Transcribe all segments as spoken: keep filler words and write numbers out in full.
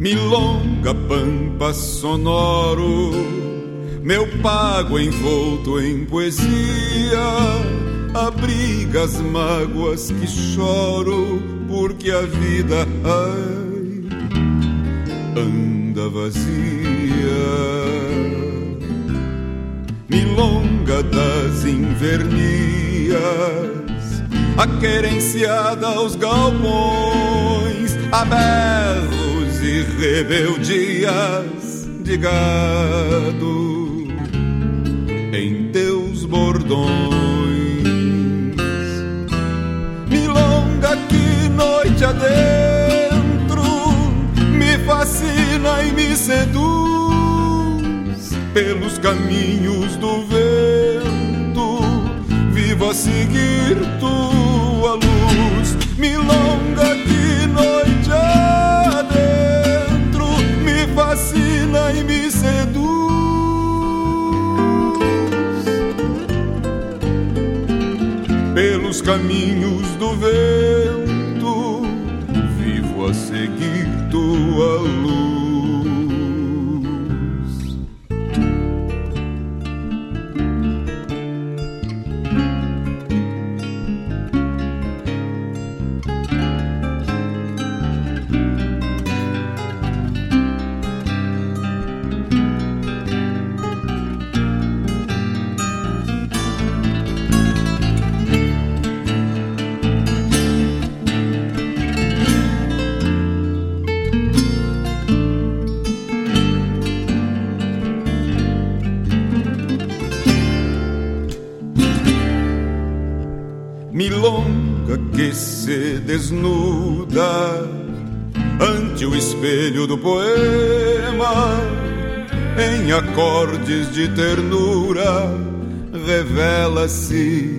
Milonga, pampa sonoro, meu pago envolto em poesia, abriga as mágoas que choro, porque a vida, ai, anda vazia. Milonga das invernias, a querenciada aos galpões, a berros e rebeldias de gado em teus bordões. Milonga que noite adentro me fascina e me seduz pelos caminhos do vento, vivo a seguir tua luz. Milonga que noite adentro me fascina e me seduz pelos caminhos do vento, vivo a seguir tua luz. Milonga que se desnuda ante o espelho do poema, em acordes de ternura revela-se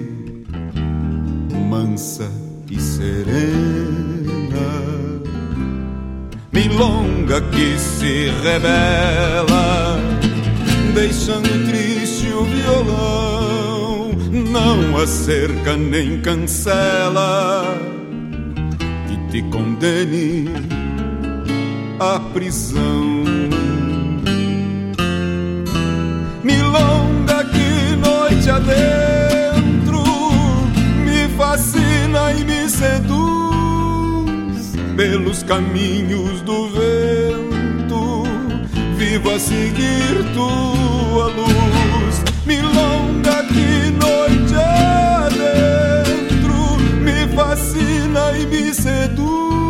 mansa e serena. Milonga que se revela, deixando triste o violão, não acerca nem cancela, que te condene à prisão. Milonga que noite adentro me fascina e me seduz pelos caminhos do vento, vivo a seguir tua luz. Milonga que noite adentro me fascina e me seduz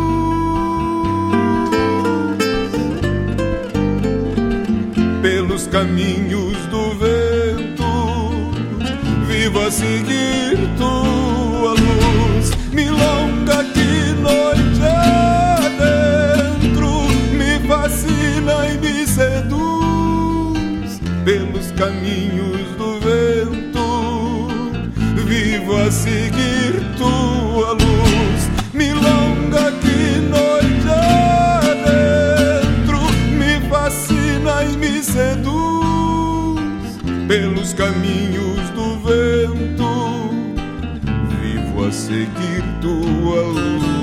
pelos caminhos do vento, vivo a seguir tua luz. Milonga que noite adentro me fascina e me seduz pelos caminhos do vento, vivo a seguir tua luz. Milonga que noite adentro me fascina e me seduz pelos caminhos do vento, vivo a seguir tua luz.